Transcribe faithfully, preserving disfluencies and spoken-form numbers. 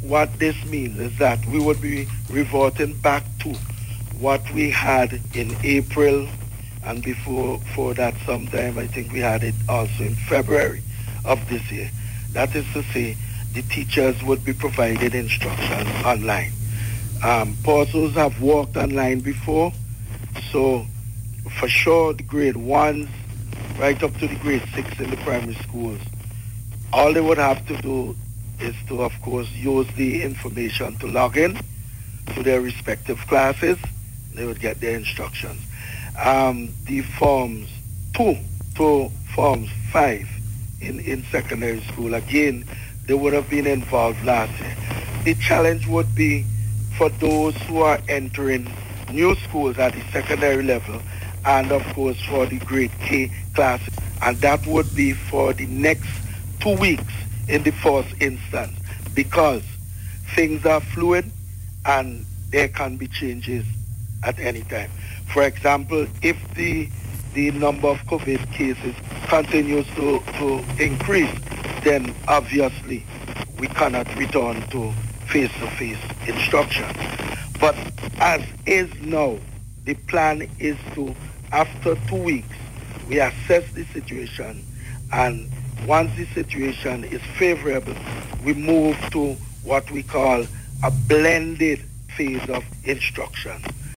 what this means is that we would be reverting back to what we had in April, and before for that sometime, I think we had it also in February of this year. That is to say, the teachers would be provided instruction online. Um, P O S Os have worked online before, so for sure the grade ones, right up to the grade six in the primary schools, all they would have to do is to, of course, use the information to log in to their respective classes. They would get their instructions. Um, the forms two to forms five in, in secondary school, again, they would have been involved last year. The challenge would be for those who are entering new schools at the secondary level, and of course for the grade K classes. And that would be for the next two weeks in the first instance, because things are fluid and there can be changes at any time. For example, if the the number of COVID cases continues to, to increase, then obviously we cannot return to face-to-face instruction. But as is now, the plan is to, after two weeks, we assess the situation, and once the situation is favorable, we move to what we call a blended phase of instruction.